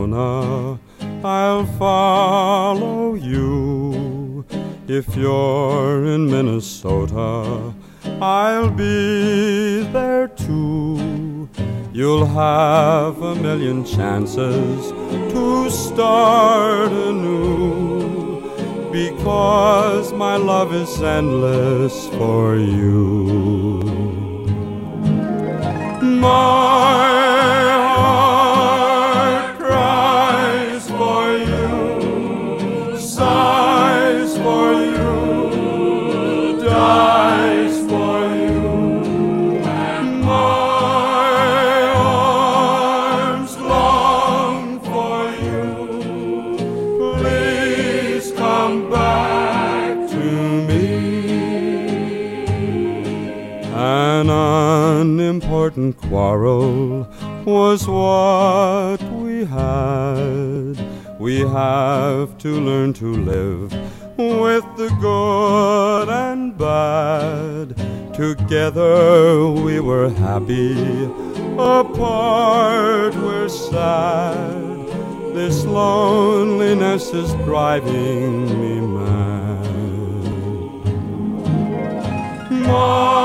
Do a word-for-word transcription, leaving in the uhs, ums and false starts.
Arizona, I'll follow you. If you're in Minnesota, I'll be there too. You'll have a million chances to start anew, because my love is endless for you. My heart cries for you, sighs for you, dies for you. My arms long for you. Please come back to me. An unimportant quarrel was what we had. We have to learn to live with the good and bad. Together we were happy, apart we're sad. This loneliness is driving me mad. My